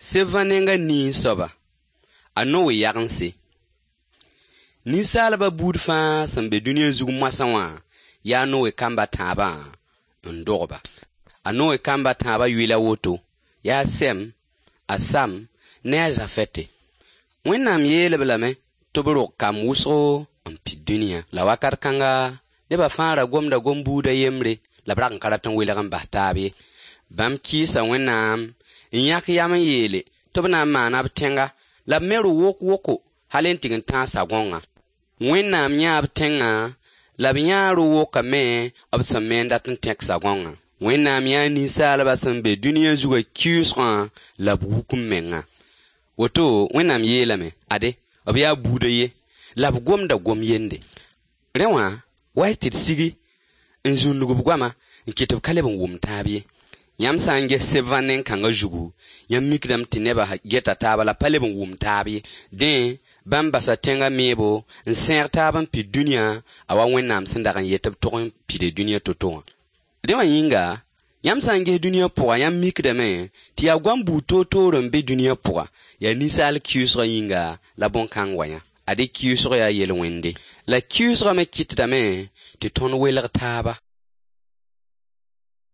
Sevanenga ni soba ano we yaganse ni salaba budfa sambe duniya zugu masawa ya no we kamba taba ndogba ano we kamba taba yuila woto ya sem asam ne jafete wennam yele blame tobro kam wuso ampi duniya la wakar kanga de ba fara gomda gombuda yemre la brak karatan wela kan bahtabe bam kisa wennam yak yaman yele tobna mana btenga la meru woko halen tigin ta sagonga wennam nyab tenga la byaru woka me absamenda tin tek sagonga wennam ya ni sala basambe duniya zuga kyusra la bukum menga woto wennam yelame ade obya budaye la gomda gom yende rewa waitir sigi nzunnugo bugama nkitub kalebon wum tabiye yam sange sevanen kanga jugu yam mikdam tineba geta tabala palebon wum tabiye den bamba sa tenga mebo nser taban pi dunia awa wennam sindagan yetub togon pi de dunia toto de wa yinga yam sange dunia pour yam mikdame ti ya gwambu toto rembe dunia pour ya nisal kyusra yinga la bon kangwaya ade kyusra ya yelwende la kyusra me kitdame ti ton weler taba